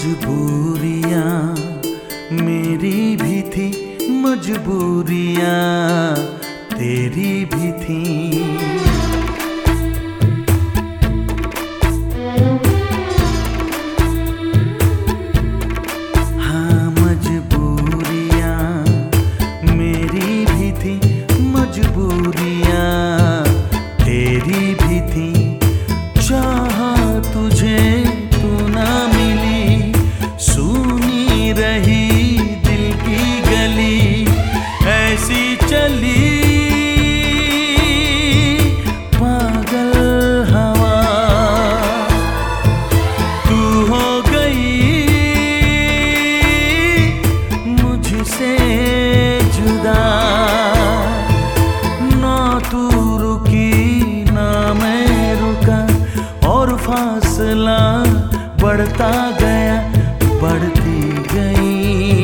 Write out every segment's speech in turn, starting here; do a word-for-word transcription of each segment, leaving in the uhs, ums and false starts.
मजबूरियाँ मेरी भी थी, मजबूरियाँ तेरी भी थी। हाँ मजबूरियाँ मेरी भी थी, मजबूरियाँ तेरी भी थी। चाहा तुझे तू ना मिली, सुनी रही दिल की गली, ऐसी चली पागल हवा। तू हो गई मुझसे जुदा, ना तू रुकी ना मैं रुका, और फासला बढ़ता गया, बढ़ती गई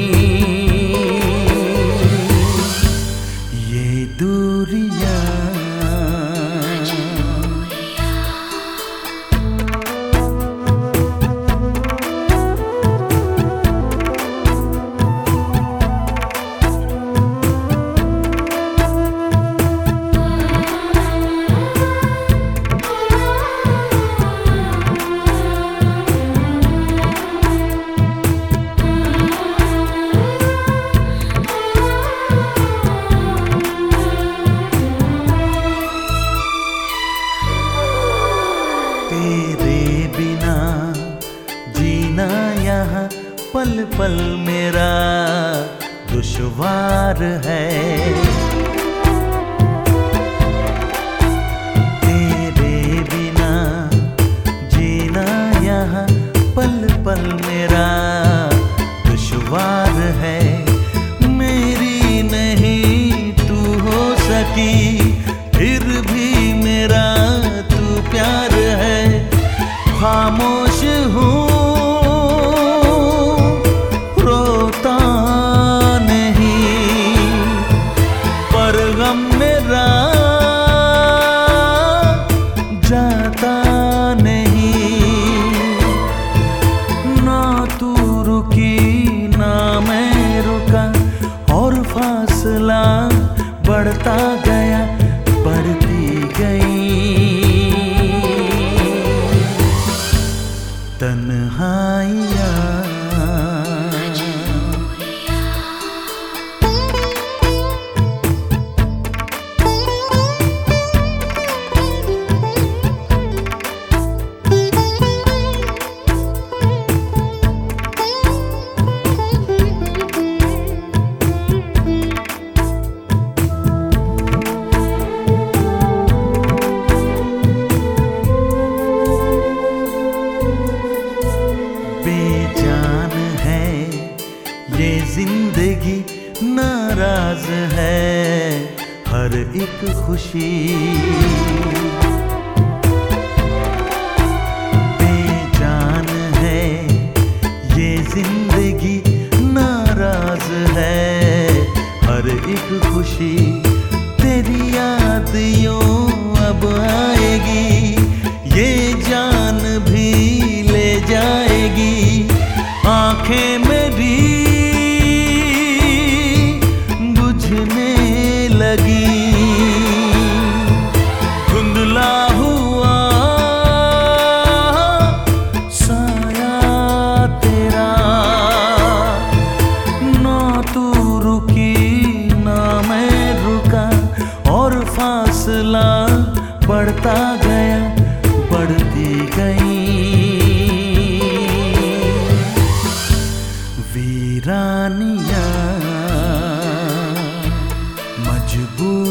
ये दूरियां। तेरे बिना जीना यहाँ पल पल मेरा दुश्वार है। तेरे बिना जीना यहाँ पल पल मेरा दुश्वार है। मेरी नहीं तू हो सकी, फिर भी मेरा तू प्यार है। खामोश हूँ रोता नहीं, पर गम मेरा जाता नहीं। ना तू रुकी ना मैं रुका, और फासला बढ़ता गया, बढ़ती गई तन्हाइयाँ। बेजान है ये जिंदगी, नाराज है हर एक खुशी। बेजान है ये जिंदगी, नाराज है हर एक खुशी। तेरी याद यूं अब आएगी, ये जान भी ले जाएगी। आंखें मेरी बुझने लगी, धुंधला हुआ साया तेरा। ना तू रुकी ना मैं रुका, और फासला बढ़ता गया, बढ़ती गई वीरानियाँ। मजबूर